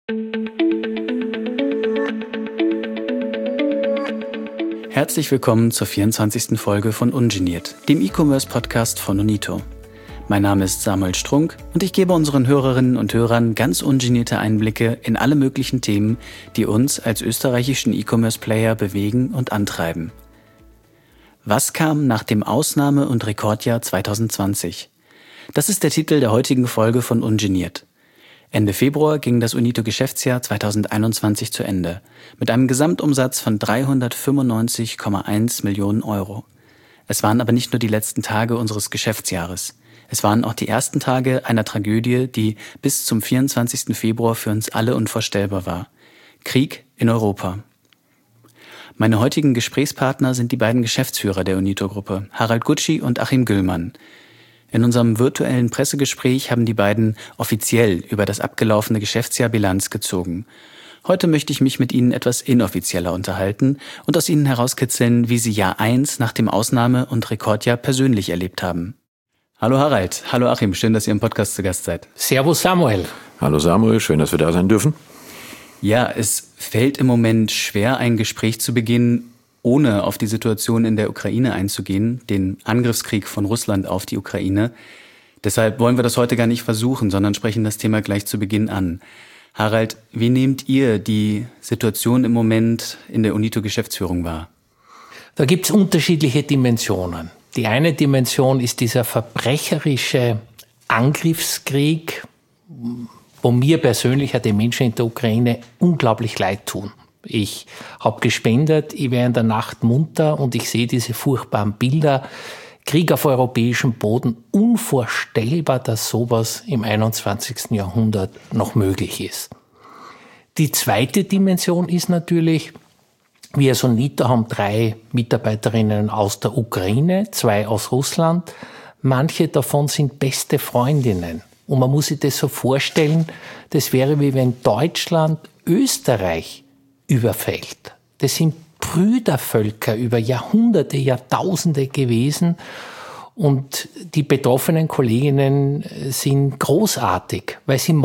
Herzlich willkommen zur 24. Folge von Ungeniert, dem E-Commerce-Podcast von Unito. Mein Name ist Samuel Strunk und ich gebe unseren Hörerinnen und Hörern ganz ungenierte Einblicke in alle möglichen Themen, die uns als österreichischen E-Commerce-Player bewegen und antreiben. Was kam nach dem Ausnahme- und Rekordjahr 2020? Das ist der Titel der heutigen Folge von Ungeniert. Ende Februar ging das Unito-Geschäftsjahr 2021 zu Ende, mit einem Gesamtumsatz von 395,1 Millionen Euro. Es waren aber nicht nur die letzten Tage unseres Geschäftsjahres. Es waren auch die ersten Tage einer Tragödie, die bis zum 24. Februar für uns alle unvorstellbar war. Krieg in Europa. Meine heutigen Gesprächspartner sind die beiden Geschäftsführer der Unito-Gruppe, Harald Gutschi und Achim Güllmann. In unserem virtuellen Pressegespräch haben die beiden offiziell über das abgelaufene Geschäftsjahr Bilanz gezogen. Heute möchte ich mich mit Ihnen etwas inoffizieller unterhalten und aus Ihnen herauskitzeln, wie Sie Jahr 1 nach dem Ausnahme- und Rekordjahr persönlich erlebt haben. Hallo Harald, hallo Achim, schön, dass ihr im Podcast zu Gast seid. Servus Samuel. Hallo Samuel, schön, dass wir da sein dürfen. Ja, es fällt im Moment schwer, ein Gespräch zu beginnen, ohne auf die Situation in der Ukraine einzugehen, den Angriffskrieg von Russland auf die Ukraine. Deshalb wollen wir das heute gar nicht versuchen, sondern sprechen das Thema gleich zu Beginn an. Harald, wie nehmt ihr die Situation im Moment in der Unito-Geschäftsführung wahr? Da gibt es unterschiedliche Dimensionen. Die eine Dimension ist dieser verbrecherische Angriffskrieg, wo mir persönlich den Menschen in der Ukraine unglaublich leid tun. Ich habe gespendet, ich wäre in der Nacht munter und ich sehe diese furchtbaren Bilder. Krieg auf europäischem Boden, unvorstellbar, dass sowas im 21. Jahrhundert noch möglich ist. Die zweite Dimension ist natürlich, wir als Unito haben 3 Mitarbeiterinnen aus der Ukraine, 2 aus Russland. Manche davon sind beste Freundinnen. Und man muss sich das so vorstellen, das wäre wie wenn Deutschland Österreich überfällt. Das sind Brüdervölker über Jahrhunderte, Jahrtausende gewesen. Und die betroffenen Kolleginnen sind großartig, weil sie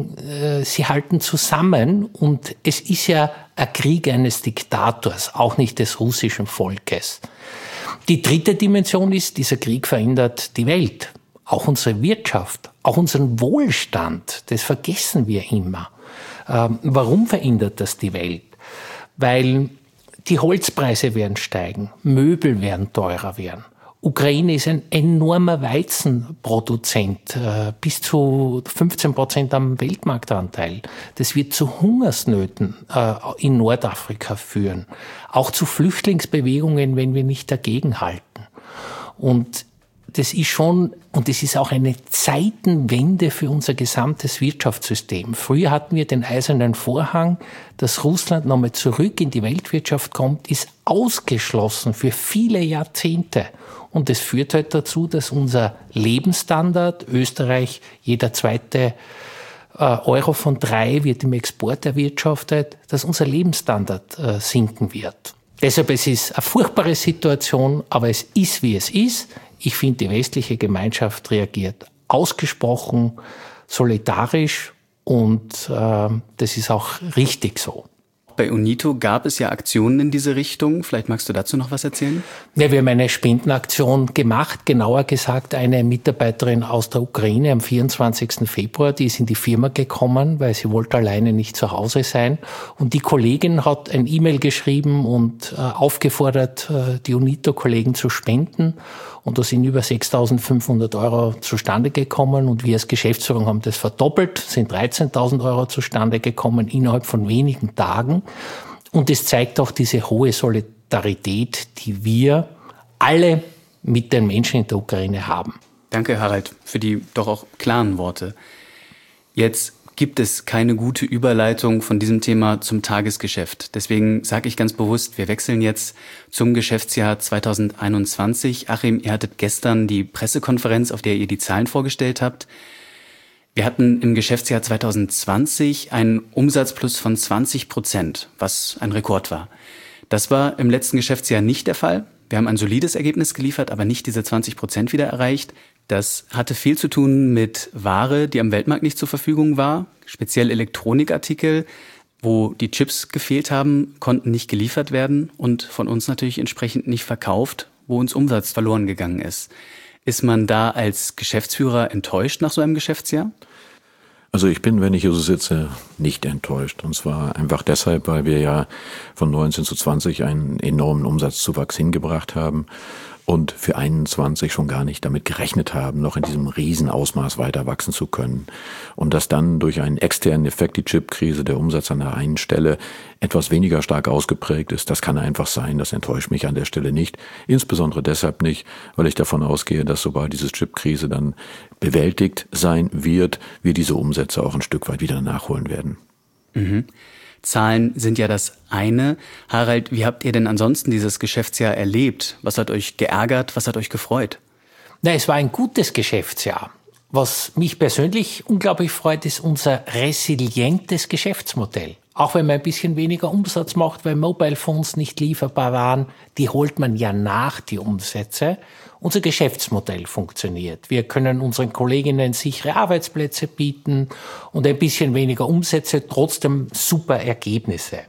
halten zusammen. Und es ist ja ein Krieg eines Diktators, auch nicht des russischen Volkes. Die dritte Dimension ist, dieser Krieg verändert die Welt, auch unsere Wirtschaft, auch unseren Wohlstand. Das vergessen wir immer. Warum verändert das die Welt? Weil die Holzpreise werden steigen, Möbel werden teurer werden. Ukraine ist ein enormer Weizenproduzent, bis zu 15% am Weltmarktanteil. Das wird zu Hungersnöten in Nordafrika führen, auch zu Flüchtlingsbewegungen, wenn wir nicht dagegenhalten. Und das ist auch eine Zeitenwende für unser gesamtes Wirtschaftssystem. Früher hatten wir den eisernen Vorhang, dass Russland nochmal zurück in die Weltwirtschaft kommt, ist ausgeschlossen für viele Jahrzehnte. Und das führt halt dazu, dass unser Lebensstandard, Österreich, jeder zweite Euro von 3 wird im Export erwirtschaftet, dass unser Lebensstandard sinken wird. Deshalb, es ist eine furchtbare Situation, aber es ist, wie es ist. Ich finde, die westliche Gemeinschaft reagiert ausgesprochen solidarisch und das ist auch richtig so. Bei Unito gab es ja Aktionen in diese Richtung. Vielleicht magst du dazu noch was erzählen? Ja, wir haben eine Spendenaktion gemacht, genauer gesagt eine Mitarbeiterin aus der Ukraine am 24. Februar, die ist in die Firma gekommen, weil sie wollte alleine nicht zu Hause sein. Und die Kollegin hat ein E-Mail geschrieben und aufgefordert, die Unito-Kollegen zu spenden. Und da sind über 6.500 Euro zustande gekommen und wir als Geschäftsführung haben das verdoppelt, sind 13.000 Euro zustande gekommen innerhalb von wenigen Tagen. Und es zeigt auch diese hohe Solidarität, die wir alle mit den Menschen in der Ukraine haben. Danke, Harald, für die doch auch klaren Worte. Jetzt gibt es keine gute Überleitung von diesem Thema zum Tagesgeschäft. Deswegen sage ich ganz bewusst, wir wechseln jetzt zum Geschäftsjahr 2021. Achim, ihr hattet gestern die Pressekonferenz, auf der ihr die Zahlen vorgestellt habt. Wir hatten im Geschäftsjahr 2020 einen Umsatzplus von 20%, was ein Rekord war. Das war im letzten Geschäftsjahr nicht der Fall. Wir haben ein solides Ergebnis geliefert, aber nicht diese 20% wieder erreicht. Das hatte viel zu tun mit Ware, die am Weltmarkt nicht zur Verfügung war. Speziell Elektronikartikel, wo die Chips gefehlt haben, konnten nicht geliefert werden und von uns natürlich entsprechend nicht verkauft, wo uns Umsatz verloren gegangen ist. Ist man da als Geschäftsführer enttäuscht nach so einem Geschäftsjahr? Also ich bin, wenn ich hier so sitze, nicht enttäuscht. Und zwar einfach deshalb, weil wir ja von 19 zu 20 einen enormen Umsatzzuwachs hingebracht haben und für 21 schon gar nicht damit gerechnet haben, noch in diesem Riesenausmaß weiter wachsen zu können. Und dass dann durch einen externen Effekt, die Chipkrise, der Umsatz an der einen Stelle etwas weniger stark ausgeprägt ist, das kann einfach sein, das enttäuscht mich an der Stelle nicht. Insbesondere deshalb nicht, weil ich davon ausgehe, dass sobald diese Chipkrise dann bewältigt sein wird, wir diese Umsätze auch ein Stück weit wieder nachholen werden. Mhm. Zahlen sind ja das eine. Harald, wie habt ihr denn ansonsten dieses Geschäftsjahr erlebt? Was hat euch geärgert? Was hat euch gefreut? Na, es war ein gutes Geschäftsjahr. Was mich persönlich unglaublich freut, ist unser resilientes Geschäftsmodell. Auch wenn man ein bisschen weniger Umsatz macht, weil Mobile Phones nicht lieferbar waren, die holt man ja nach, die Umsätze. Unser Geschäftsmodell funktioniert. Wir können unseren Kolleginnen sichere Arbeitsplätze bieten und ein bisschen weniger Umsätze, trotzdem super Ergebnisse.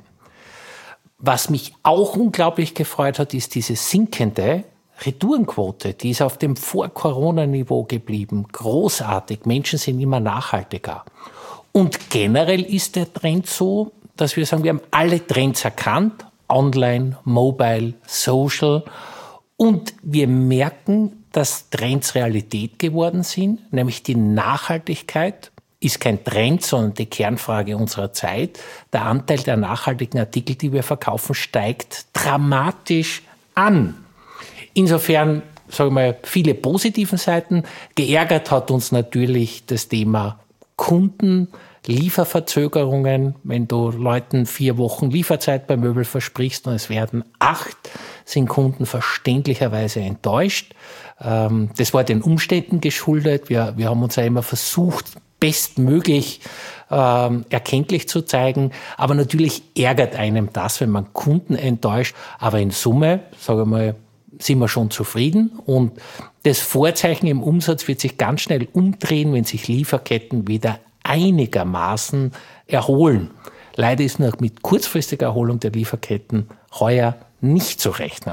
Was mich auch unglaublich gefreut hat, ist diese sinkende Retourenquote. Die ist auf dem Vor-Corona-Niveau geblieben. Großartig. Menschen sind immer nachhaltiger. Und generell ist der Trend so, dass wir sagen, wir haben alle Trends erkannt. Online, Mobile, Social. Und wir merken, dass Trends Realität geworden sind, nämlich die Nachhaltigkeit ist kein Trend, sondern die Kernfrage unserer Zeit. Der Anteil der nachhaltigen Artikel, die wir verkaufen, steigt dramatisch an. Insofern, sagen wir mal, viele positive Seiten. Geärgert hat uns natürlich das Thema Kunden, Lieferverzögerungen. Wenn du Leuten 4 Wochen Lieferzeit bei Möbel versprichst und es werden 8, sind Kunden verständlicherweise enttäuscht. Das war den Umständen geschuldet. Wir haben uns ja immer versucht, bestmöglich erkenntlich zu zeigen. Aber natürlich ärgert einem das, wenn man Kunden enttäuscht. Aber in Summe, sage ich mal, sind wir schon zufrieden. Und das Vorzeichen im Umsatz wird sich ganz schnell umdrehen, wenn sich Lieferketten wieder einigermaßen erholen. Leider ist noch mit kurzfristiger Erholung der Lieferketten heuer nicht zu rechnen.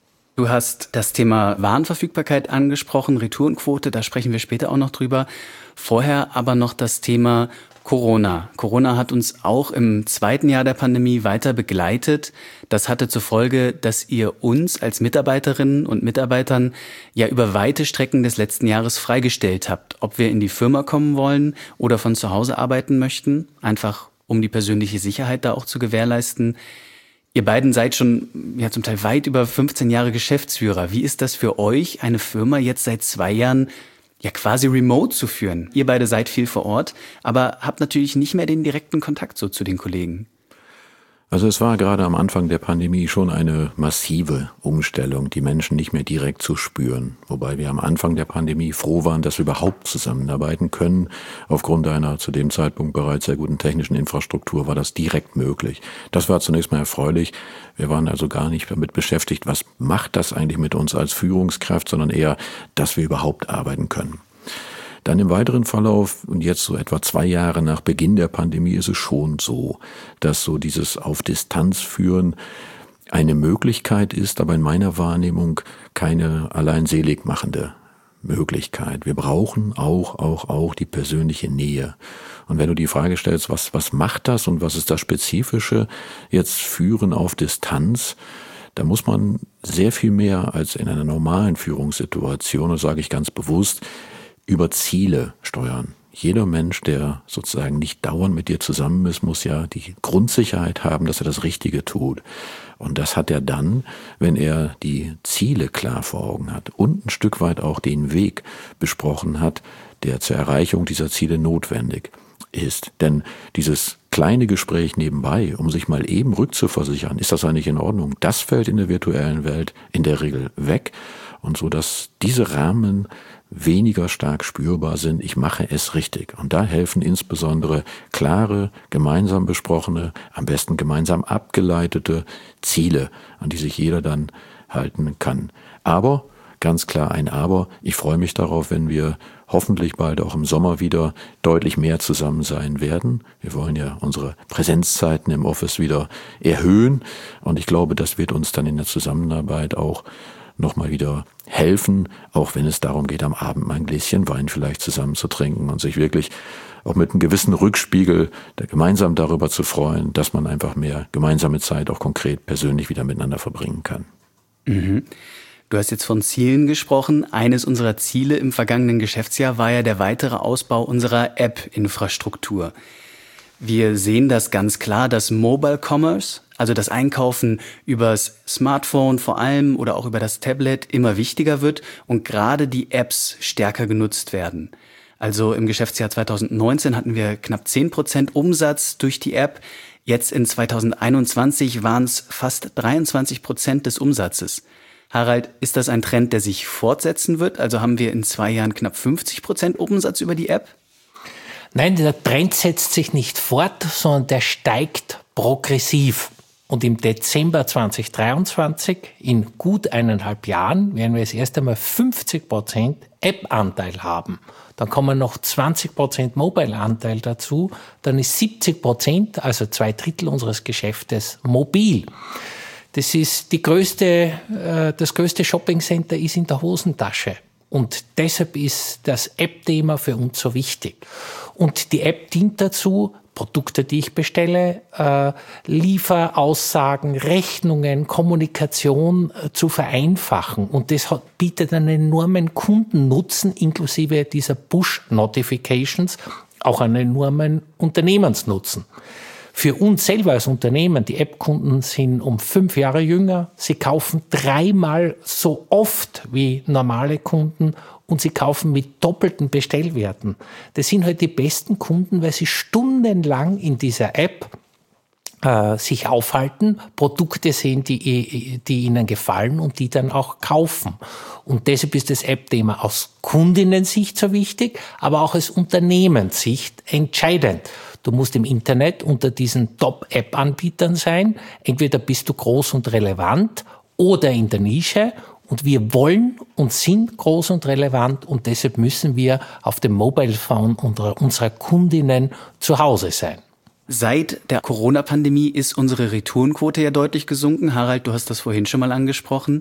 Du hast das Thema Warenverfügbarkeit angesprochen, Retourenquote, da sprechen wir später auch noch drüber. Vorher aber noch das Thema Corona. Corona hat uns auch im zweiten Jahr der Pandemie weiter begleitet. Das hatte zur Folge, dass ihr uns als Mitarbeiterinnen und Mitarbeitern ja über weite Strecken des letzten Jahres freigestellt habt, ob wir in die Firma kommen wollen oder von zu Hause arbeiten möchten, einfach um die persönliche Sicherheit da auch zu gewährleisten. Ihr beiden seid schon ja zum Teil weit über 15 Jahre Geschäftsführer. Wie ist das für euch, eine Firma jetzt seit 2 Jahren ja quasi remote zu führen? Ihr beide seid viel vor Ort, aber habt natürlich nicht mehr den direkten Kontakt so zu den Kollegen. Also es war gerade am Anfang der Pandemie schon eine massive Umstellung, die Menschen nicht mehr direkt zu spüren. Wobei wir am Anfang der Pandemie froh waren, dass wir überhaupt zusammenarbeiten können. Aufgrund einer zu dem Zeitpunkt bereits sehr guten technischen Infrastruktur war das direkt möglich. Das war zunächst mal erfreulich. Wir waren also gar nicht damit beschäftigt, was macht das eigentlich mit uns als Führungskraft, sondern eher, dass wir überhaupt arbeiten können. Dann im weiteren Verlauf, und jetzt so etwa 2 Jahre nach Beginn der Pandemie, ist es schon so, dass so dieses auf Distanz führen eine Möglichkeit ist, aber in meiner Wahrnehmung keine allein selig machende Möglichkeit. Wir brauchen auch die persönliche Nähe. Und wenn du die Frage stellst, was macht das und was ist das Spezifische, jetzt Führen auf Distanz, da muss man sehr viel mehr als in einer normalen Führungssituation, das sage ich ganz bewusst, über Ziele steuern. Jeder Mensch, der sozusagen nicht dauernd mit dir zusammen ist, muss ja die Grundsicherheit haben, dass er das Richtige tut. Und das hat er dann, wenn er die Ziele klar vor Augen hat und ein Stück weit auch den Weg besprochen hat, der zur Erreichung dieser Ziele notwendig ist. Denn dieses kleine Gespräch nebenbei, um sich mal eben rückzuversichern, ist das eigentlich in Ordnung? Das fällt in der virtuellen Welt in der Regel weg. Und so, dass diese Rahmen weniger stark spürbar sind, ich mache es richtig. Und da helfen insbesondere klare, gemeinsam besprochene, am besten gemeinsam abgeleitete Ziele, an die sich jeder dann halten kann. Aber ganz klar ein Aber. Ich freue mich darauf, wenn wir hoffentlich bald auch im Sommer wieder deutlich mehr zusammen sein werden. Wir wollen ja unsere Präsenzzeiten im Office wieder erhöhen und ich glaube, das wird uns dann in der Zusammenarbeit auch nochmal wieder helfen, auch wenn es darum geht, am Abend mal ein Gläschen Wein vielleicht zusammen zu trinken und sich wirklich auch mit einem gewissen Rückspiegel gemeinsam darüber zu freuen, dass man einfach mehr gemeinsame Zeit auch konkret persönlich wieder miteinander verbringen kann. Mhm. Du hast jetzt von Zielen gesprochen. Eines unserer Ziele im vergangenen Geschäftsjahr war ja der weitere Ausbau unserer App-Infrastruktur. Wir sehen das ganz klar, dass Mobile Commerce, also das Einkaufen übers Smartphone vor allem oder auch über das Tablet immer wichtiger wird und gerade die Apps stärker genutzt werden. Also im Geschäftsjahr 2019 hatten wir knapp 10% Umsatz durch die App. Jetzt in 2021 waren es fast 23% des Umsatzes. Harald, ist das ein Trend, der sich fortsetzen wird? Also haben wir in 2 Jahren knapp 50% Umsatz über die App? Nein, der Trend setzt sich nicht fort, sondern der steigt progressiv. Und im Dezember 2023, in gut 1,5 Jahren, werden wir das erste Mal 50% App-Anteil haben. Dann kommen noch 20% Mobile-Anteil dazu. Dann ist 70%, also 2/3 unseres Geschäftes, mobil. Das ist das größte Shoppingcenter ist in der Hosentasche. Und deshalb ist das App-Thema für uns so wichtig. Und die App dient dazu, Produkte, die ich bestelle, Lieferaussagen, Rechnungen, Kommunikation zu vereinfachen. Und das bietet einen enormen Kundennutzen, inklusive dieser Push-Notifications, auch einen enormen Unternehmensnutzen. Für uns selber als Unternehmen, die App-Kunden sind um 5 Jahre jünger, sie kaufen 3-mal so oft wie normale Kunden und sie kaufen mit doppelten Bestellwerten. Das sind halt die besten Kunden, weil sie stundenlang in dieser App sich aufhalten, Produkte sehen, die ihnen gefallen und die dann auch kaufen. Und deshalb ist das App-Thema aus Kundinnensicht so wichtig, aber auch aus Unternehmenssicht entscheidend. Du musst im Internet unter diesen Top-App-Anbietern sein. Entweder bist du groß und relevant oder in der Nische. Und wir wollen und sind groß und relevant und deshalb müssen wir auf dem Mobile Phone unserer Kundinnen zu Hause sein. Seit der Corona-Pandemie ist unsere Retourenquote ja deutlich gesunken. Harald, du hast das vorhin schon mal angesprochen.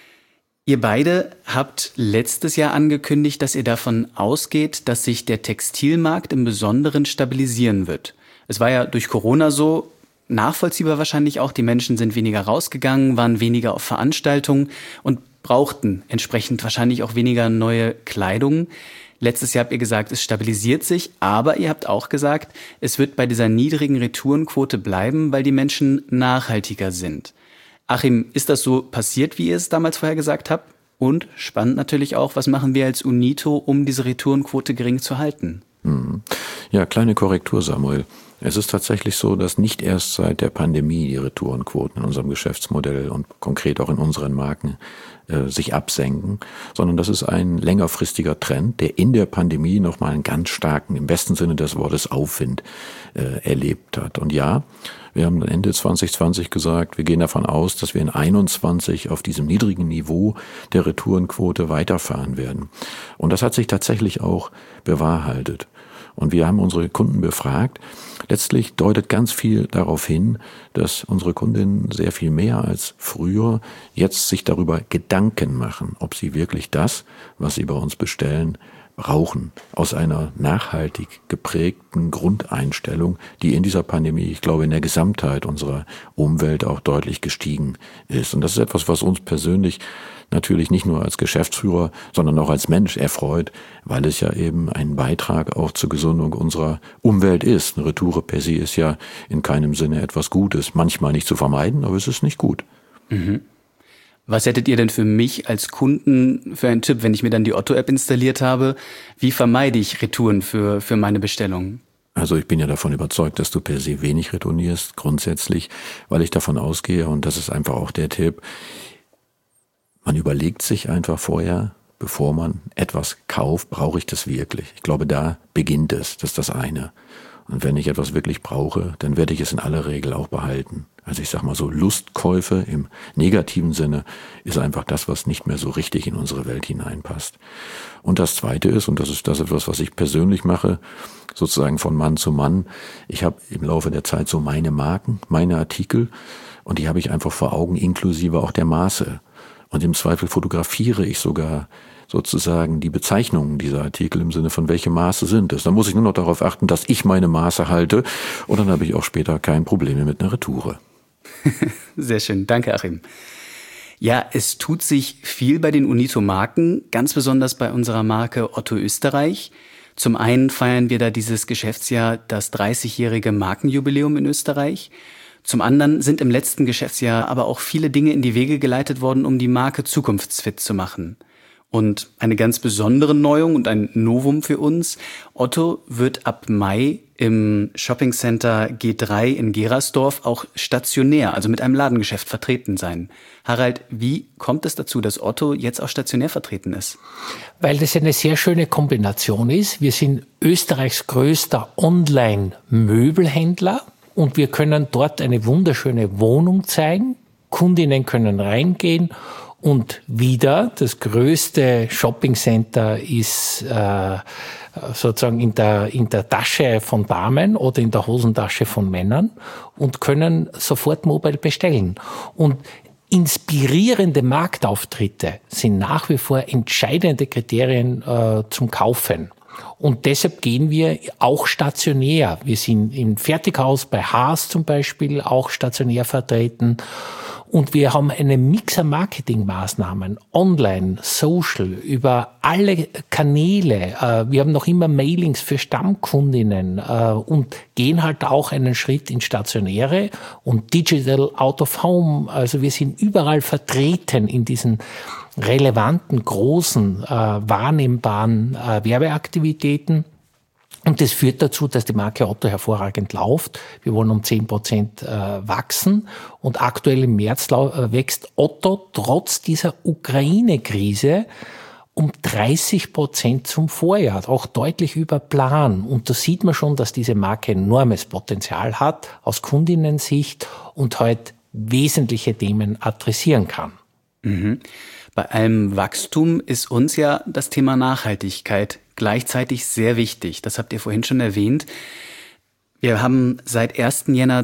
Ihr beide habt letztes Jahr angekündigt, dass ihr davon ausgeht, dass sich der Textilmarkt im Besonderen stabilisieren wird. Es war ja durch Corona so, nachvollziehbar wahrscheinlich auch, die Menschen sind weniger rausgegangen, waren weniger auf Veranstaltungen und brauchten entsprechend wahrscheinlich auch weniger neue Kleidung. Letztes Jahr habt ihr gesagt, es stabilisiert sich, aber ihr habt auch gesagt, es wird bei dieser niedrigen Retourenquote bleiben, weil die Menschen nachhaltiger sind. Achim, ist das so passiert, wie ihr es damals vorher gesagt habt? Und spannend natürlich auch, was machen wir als UNITO, um diese Retourenquote gering zu halten? Ja, kleine Korrektur, Samuel. Es ist tatsächlich so, dass nicht erst seit der Pandemie die Retourenquoten in unserem Geschäftsmodell und konkret auch in unseren Marken sich absenken, sondern das ist ein längerfristiger Trend, der in der Pandemie nochmal einen ganz starken, im besten Sinne des Wortes, Aufwind erlebt hat. Und ja, wir haben Ende 2020 gesagt, wir gehen davon aus, dass wir in 2021 auf diesem niedrigen Niveau der Retourenquote weiterfahren werden. Und das hat sich tatsächlich auch bewahrheitet. Und wir haben unsere Kunden befragt. Letztlich deutet ganz viel darauf hin, dass unsere Kundinnen sehr viel mehr als früher jetzt sich darüber Gedanken machen, ob sie wirklich das, was sie bei uns bestellen, brauchen. Aus einer nachhaltig geprägten Grundeinstellung, die in dieser Pandemie, ich glaube, in der Gesamtheit unserer Umwelt auch deutlich gestiegen ist. Und das ist etwas, was uns persönlich natürlich nicht nur als Geschäftsführer, sondern auch als Mensch erfreut, weil es ja eben ein Beitrag auch zur Gesundung unserer Umwelt ist. Eine Retoure per se ist ja in keinem Sinne etwas Gutes. Manchmal nicht zu vermeiden, aber es ist nicht gut. Mhm. Was hättet ihr denn für mich als Kunden für einen Tipp, wenn ich mir dann die Otto-App installiert habe? Wie vermeide ich Retouren für meine Bestellungen? Also ich bin ja davon überzeugt, dass du per se wenig retournierst, grundsätzlich, weil ich davon ausgehe, und das ist einfach auch der Tipp, man überlegt sich einfach vorher, bevor man etwas kauft, brauche ich das wirklich? Ich glaube, da beginnt es. Das ist das eine. Und wenn ich etwas wirklich brauche, dann werde ich es in aller Regel auch behalten. Also ich sag mal so, Lustkäufe im negativen Sinne ist einfach das, was nicht mehr so richtig in unsere Welt hineinpasst. Und das Zweite ist, und das ist etwas, was ich persönlich mache, sozusagen von Mann zu Mann. Ich habe im Laufe der Zeit so meine Marken, meine Artikel, und die habe ich einfach vor Augen, inklusive auch der Maße. Und im Zweifel fotografiere ich sogar sozusagen die Bezeichnungen dieser Artikel im Sinne von welche Maße sind es. Da muss ich nur noch darauf achten, dass ich meine Maße halte, und dann habe ich auch später kein Problem mehr mit einer Retoure. Sehr schön, danke Achim. Ja, es tut sich viel bei den Unito-Marken, ganz besonders bei unserer Marke Otto Österreich. Zum einen feiern wir da dieses Geschäftsjahr das 30-jährige Markenjubiläum in Österreich. Zum anderen sind im letzten Geschäftsjahr aber auch viele Dinge in die Wege geleitet worden, um die Marke zukunftsfit zu machen. Und eine ganz besondere Neuerung und ein Novum für uns: Otto wird ab Mai im Shoppingcenter G3 in Gerersdorf auch stationär, also mit einem Ladengeschäft vertreten sein. Harald, wie kommt es dazu, dass Otto jetzt auch stationär vertreten ist? Weil das eine sehr schöne Kombination ist. Wir sind Österreichs größter Online-Möbelhändler und wir können dort eine wunderschöne Wohnung zeigen. Kundinnen können reingehen. Und wieder, das größte Shoppingcenter ist sozusagen in der Tasche von Damen oder in der Hosentasche von Männern und können sofort mobile bestellen. Und inspirierende Marktauftritte sind nach wie vor entscheidende Kriterien zum Kaufen. Und deshalb gehen wir auch stationär. Wir sind im Fertighaus bei Haas zum Beispiel auch stationär vertreten. Und wir haben eine Mix an Marketingmaßnahmen, online, social, über alle Kanäle. Wir haben noch immer Mailings für Stammkundinnen und gehen halt auch einen Schritt ins Stationäre und Digital Out of Home. Also wir sind überall vertreten in diesen relevanten, großen, wahrnehmbaren Werbeaktivitäten. Und das führt dazu, dass die Marke Otto hervorragend läuft. Wir wollen um 10% wachsen. Und aktuell im März wächst Otto trotz dieser Ukraine-Krise um 30% zum Vorjahr, auch deutlich über Plan. Und da sieht man schon, dass diese Marke enormes Potenzial hat aus Kundinnensicht und heute wesentliche Themen adressieren kann. Mhm. Bei allem Wachstum ist uns ja das Thema Nachhaltigkeit gleichzeitig sehr wichtig. Das habt ihr vorhin schon erwähnt. Wir haben seit 1. Jänner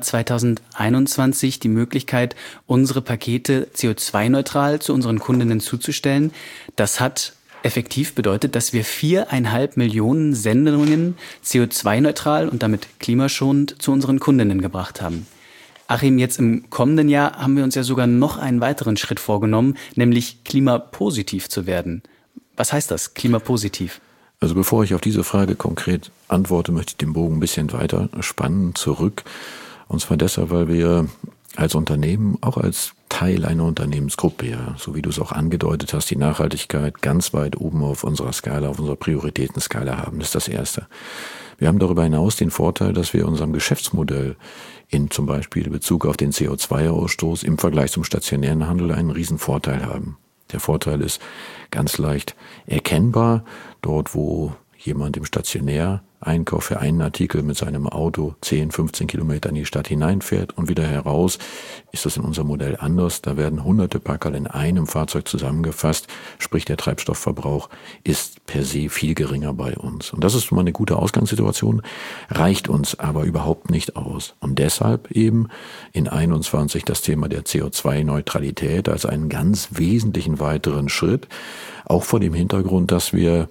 2021 die Möglichkeit, unsere Pakete CO2-neutral zu unseren Kundinnen zuzustellen. Das hat effektiv bedeutet, dass wir 4,5 Millionen Sendungen CO2-neutral und damit klimaschonend zu unseren Kundinnen gebracht haben. Achim, jetzt im kommenden Jahr haben wir uns ja sogar noch einen weiteren Schritt vorgenommen, nämlich klimapositiv zu werden. Was heißt das, klimapositiv? Also bevor ich auf diese Frage konkret antworte, möchte ich den Bogen ein bisschen weiter spannen, zurück. Und zwar deshalb, weil wir als Unternehmen, auch als Teil einer Unternehmensgruppe, ja, so wie du es auch angedeutet hast, die Nachhaltigkeit ganz weit oben auf unserer Skala, auf unserer Prioritätenskala haben. Das ist das Erste. Wir haben darüber hinaus den Vorteil, dass wir unserem Geschäftsmodell in zum Beispiel Bezug auf den CO2-Ausstoß im Vergleich zum stationären Handel einen riesen Vorteil haben. Der Vorteil ist ganz leicht erkennbar. Dort, wo jemand im Stationäreinkauf für einen Artikel mit seinem Auto 10, 15 Kilometer in die Stadt hineinfährt und wieder heraus, ist das in unserem Modell anders. Da werden hunderte Packerl in einem Fahrzeug zusammengefasst, sprich der Treibstoffverbrauch ist per se viel geringer bei uns. Und das ist schon mal eine gute Ausgangssituation, reicht uns aber überhaupt nicht aus. Und deshalb eben in 21 das Thema der CO2-Neutralität als einen ganz wesentlichen weiteren Schritt, auch vor dem Hintergrund, dass wir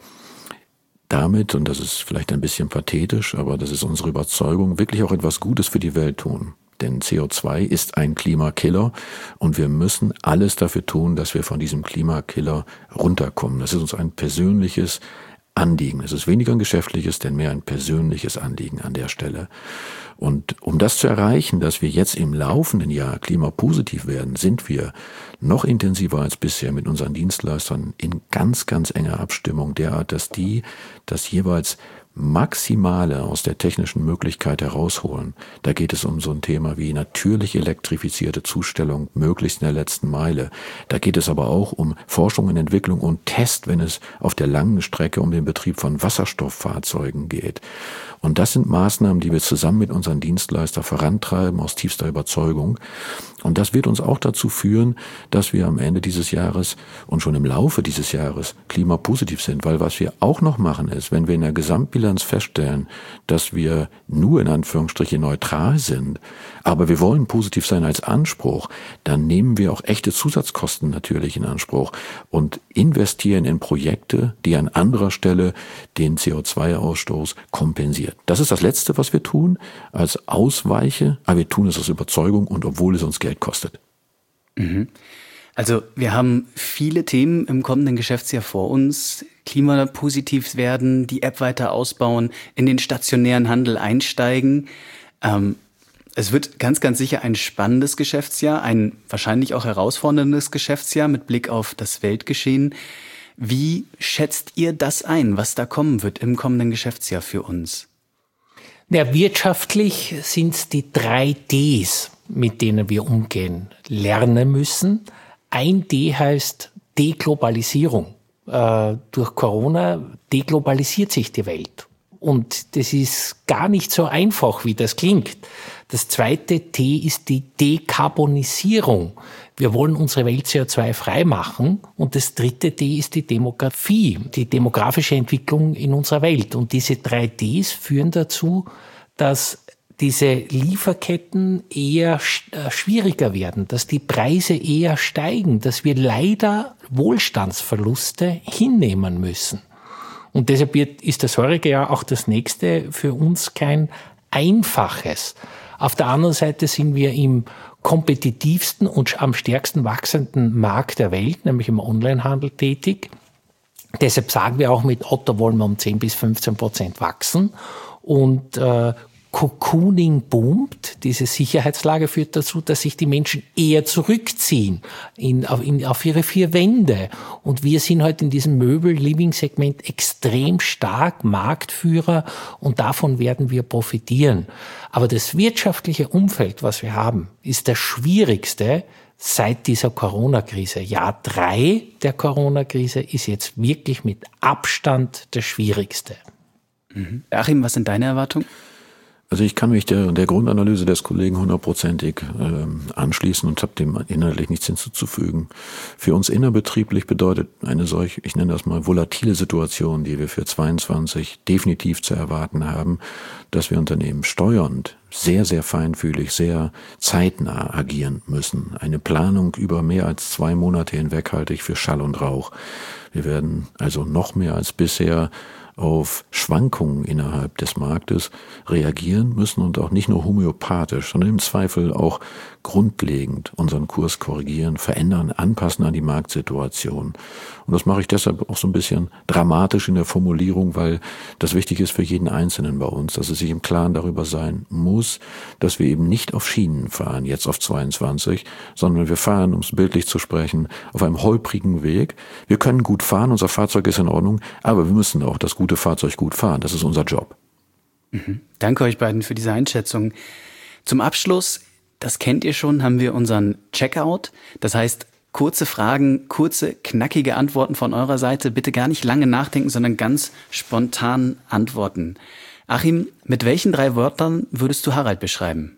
damit, und das ist vielleicht ein bisschen pathetisch, aber das ist unsere Überzeugung, wirklich auch etwas Gutes für die Welt tun. Denn CO2 ist ein Klimakiller und wir müssen alles dafür tun, dass wir von diesem Klimakiller runterkommen. Das ist uns ein persönliches Anliegen. Es ist weniger ein geschäftliches, denn mehr ein persönliches Anliegen an der Stelle. Und um das zu erreichen, dass wir jetzt im laufenden Jahr klimapositiv werden, sind wir noch intensiver als bisher mit unseren Dienstleistern in ganz, ganz enger Abstimmung derart, dass die das jeweils Maximale aus der technischen Möglichkeit herausholen. Da geht es um so ein Thema wie natürlich elektrifizierte Zustellung, möglichst in der letzten Meile. Da geht es aber auch um Forschung und Entwicklung und Test, wenn es auf der langen Strecke um den Betrieb von Wasserstofffahrzeugen geht. Und das sind Maßnahmen, die wir zusammen mit unseren Dienstleistern vorantreiben, aus tiefster Überzeugung. Und das wird uns auch dazu führen, dass wir am Ende dieses Jahres und schon im Laufe dieses Jahres klimapositiv sind. Weil was wir auch noch machen ist, wenn wir in der Gesamtbilanz feststellen, dass wir nur in Anführungsstrichen neutral sind, aber wir wollen positiv sein als Anspruch, dann nehmen wir auch echte Zusatzkosten natürlich in Anspruch und investieren in Projekte, die an anderer Stelle den CO2-Ausstoß kompensieren. Das ist das Letzte, was wir tun als Ausweiche, aber wir tun es aus Überzeugung und obwohl es uns Geld kostet. Also wir haben viele Themen im kommenden Geschäftsjahr vor uns. Klimapositiv werden, die App weiter ausbauen, in den stationären Handel einsteigen. Es wird ganz, ganz sicher ein spannendes Geschäftsjahr, ein wahrscheinlich auch herausforderndes Geschäftsjahr mit Blick auf das Weltgeschehen. Wie schätzt ihr das ein, was da kommen wird im kommenden Geschäftsjahr für uns? Ja, wirtschaftlich sind es die 3 Ds, mit denen wir umgehen lernen müssen. Ein D heißt Deglobalisierung. Durch Corona deglobalisiert sich die Welt. Und das ist gar nicht so einfach, wie das klingt. Das zweite T ist die Dekarbonisierung. Wir wollen unsere Welt CO2-frei machen. Und das dritte D ist die Demografie, die demografische Entwicklung in unserer Welt. Und diese 3 Ds führen dazu, dass diese Lieferketten eher schwieriger werden, dass die Preise eher steigen, dass wir leider Wohlstandsverluste hinnehmen müssen. Und deshalb ist das heurige Jahr auch das nächste für uns kein einfaches. Auf der anderen Seite sind wir im kompetitivsten und am stärksten wachsenden Markt der Welt, nämlich im Onlinehandel tätig. Deshalb sagen wir auch, mit Otto wollen wir um 10-15% wachsen. Und Cocooning boomt, diese Sicherheitslage führt dazu, dass sich die Menschen eher zurückziehen auf ihre 4 Wände. Und wir sind heute in diesem Möbel-Living-Segment extrem stark Marktführer und davon werden wir profitieren. Aber das wirtschaftliche Umfeld, was wir haben, ist das schwierigste seit dieser Corona-Krise. Jahr 3 der Corona-Krise ist jetzt wirklich mit Abstand das schwierigste. Achim, was sind deine Erwartungen? Also ich kann mich der Grundanalyse des Kollegen 100%ig anschließen und habe dem inhaltlich nichts hinzuzufügen. Für uns innerbetrieblich bedeutet eine solche, ich nenne das mal volatile Situation, die wir für 22 definitiv zu erwarten haben, dass wir Unternehmen steuernd sehr, sehr feinfühlig, sehr zeitnah agieren müssen. Eine Planung über mehr als 2 Monate hinweg halte ich für Schall und Rauch. Wir werden also noch mehr als bisher auf Schwankungen innerhalb des Marktes reagieren müssen und auch nicht nur homöopathisch, sondern im Zweifel auch grundlegend unseren Kurs korrigieren, verändern, anpassen an die Marktsituation. Und das mache ich deshalb auch so ein bisschen dramatisch in der Formulierung, weil das wichtig ist für jeden Einzelnen bei uns, dass es sich im Klaren darüber sein muss, dass wir eben nicht auf Schienen fahren, jetzt auf 22, sondern wir fahren, um es bildlich zu sprechen, auf einem holprigen Weg. Wir können gut fahren, unser Fahrzeug ist in Ordnung, aber wir müssen auch das gute Fahrzeug gut fahren. Das ist unser Job. Danke euch beiden für diese Einschätzung. Zum Abschluss, das kennt ihr schon, haben wir unseren Checkout. Das heißt, kurze Fragen, kurze, knackige Antworten von eurer Seite. Bitte gar nicht lange nachdenken, sondern ganz spontan antworten. Achim, mit welchen 3 Wörtern würdest du Harald beschreiben?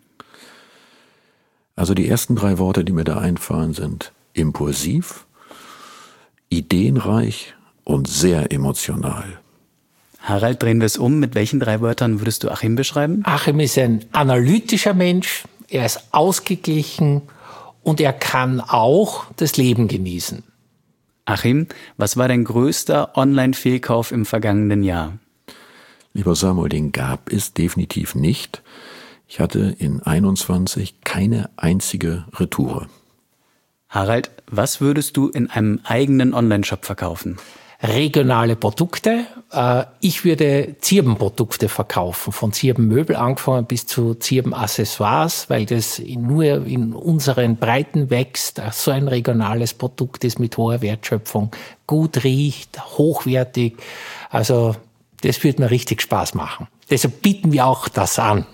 Also die ersten 3 Worte, die mir da einfallen, sind impulsiv, ideenreich und sehr emotional. Harald, drehen wir es um. Mit welchen 3 Wörtern würdest du Achim beschreiben? Achim ist ein analytischer Mensch, er ist ausgeglichen und er kann auch das Leben genießen. Achim, was war dein größter Online-Fehlkauf im vergangenen Jahr? Lieber Samuel, den gab es definitiv nicht. Ich hatte in 21 keine einzige Retoure. Harald, was würdest du in einem eigenen Online-Shop verkaufen? Regionale Produkte. Ich würde Zirbenprodukte verkaufen, von Zirbenmöbel angefangen bis zu Zirbenaccessoires, weil das nur in unseren Breiten wächst. So ein regionales Produkt ist mit hoher Wertschöpfung, gut riecht, hochwertig. Also Das würde mir richtig Spaß machen. Deshalb bieten wir auch das an.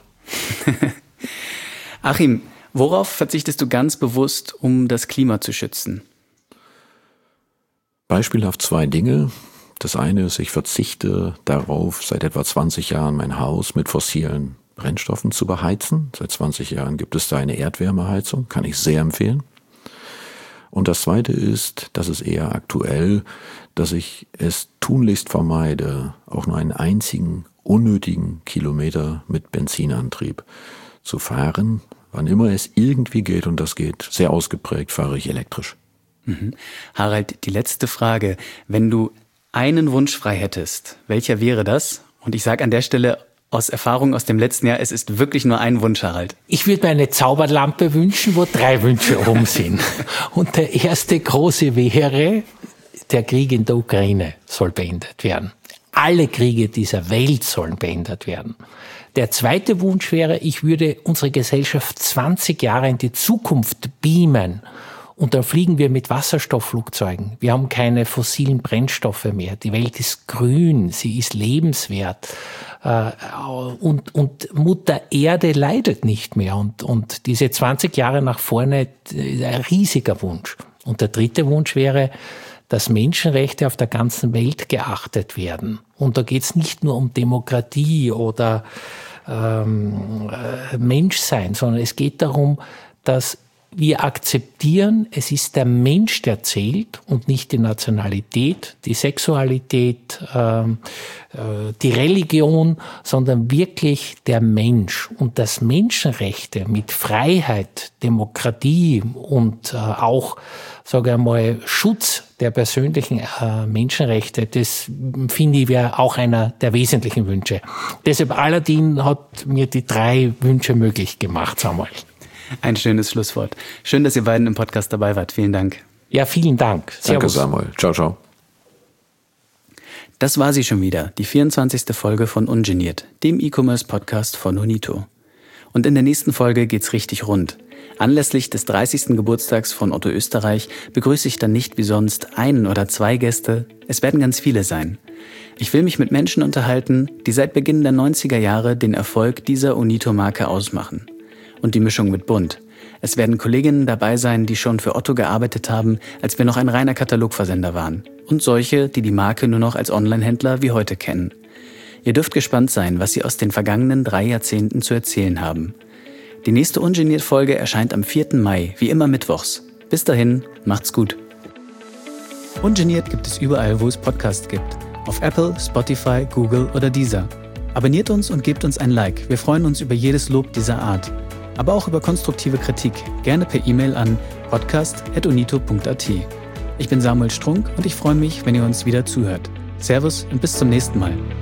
Achim, worauf verzichtest du ganz bewusst, um das Klima zu schützen? Beispielhaft 2 Dinge. Das eine ist, ich verzichte darauf, seit etwa 20 Jahren mein Haus mit fossilen Brennstoffen zu beheizen. Seit 20 Jahren gibt es da eine Erdwärmeheizung, kann ich sehr empfehlen. Und das zweite ist, das ist eher aktuell, dass ich es tunlichst vermeide, auch nur einen einzigen unnötigen Kilometer mit Benzinantrieb zu fahren. Wann immer es irgendwie geht, und das geht sehr ausgeprägt, fahre ich elektrisch. Harald, die letzte Frage. Wenn du einen Wunsch frei hättest, welcher wäre das? Und ich sage an der Stelle aus Erfahrung aus dem letzten Jahr, es ist wirklich nur ein Wunsch, Harald. Ich würde mir eine Zauberlampe wünschen, wo 3 Wünsche oben sind. Und der erste große wäre, der Krieg in der Ukraine soll beendet werden. Alle Kriege dieser Welt sollen beendet werden. Der zweite Wunsch wäre, ich würde unsere Gesellschaft 20 Jahre in die Zukunft beamen. Und dann fliegen wir mit Wasserstoffflugzeugen. Wir haben keine fossilen Brennstoffe mehr. Die Welt ist grün, sie ist lebenswert. Und Mutter Erde leidet nicht mehr. Und diese 20 Jahre nach vorne, ein riesiger Wunsch. Und der dritte Wunsch wäre, dass Menschenrechte auf der ganzen Welt geachtet werden. Und da geht es nicht nur um Demokratie oder Menschsein, sondern es geht darum, dass wir akzeptieren, es ist der Mensch, der zählt und nicht die Nationalität, die Sexualität, die Religion, sondern wirklich der Mensch. Und dass Menschenrechte mit Freiheit, Demokratie und auch, sage ich mal, Schutz der persönlichen Menschenrechte, das finde ich wäre auch einer der wesentlichen Wünsche. Deshalb Aladdin hat mir die 3 Wünsche möglich gemacht, Samuel. Ein schönes Schlusswort. Schön, dass ihr beiden im Podcast dabei wart. Vielen Dank. Ja, vielen Dank. Servus. Danke, Samuel. Ciao, ciao. Das war sie schon wieder, die 24. Folge von Ungeniert, dem E-Commerce-Podcast von Unito. Und in der nächsten Folge geht's richtig rund. Anlässlich des 30. Geburtstags von Otto Österreich begrüße ich dann nicht wie sonst 1 oder 2 Gäste, es werden ganz viele sein. Ich will mich mit Menschen unterhalten, die seit Beginn der 90er Jahre den Erfolg dieser Unito-Marke ausmachen. Und die Mischung wird bunt. Es werden Kolleginnen dabei sein, die schon für Otto gearbeitet haben, als wir noch ein reiner Katalogversender waren. Und solche, die die Marke nur noch als Onlinehändler wie heute kennen. Ihr dürft gespannt sein, was sie aus den vergangenen 3 Jahrzehnten zu erzählen haben. Die nächste Ungeniert-Folge erscheint am 4. Mai, wie immer mittwochs. Bis dahin, macht's gut. Ungeniert gibt es überall, wo es Podcasts gibt. Auf Apple, Spotify, Google oder Deezer. Abonniert uns und gebt uns ein Like. Wir freuen uns über jedes Lob dieser Art. Aber auch über konstruktive Kritik, gerne per E-Mail an podcast@unito.at. Ich bin Samuel Strunk und ich freue mich, wenn ihr uns wieder zuhört. Servus und bis zum nächsten Mal.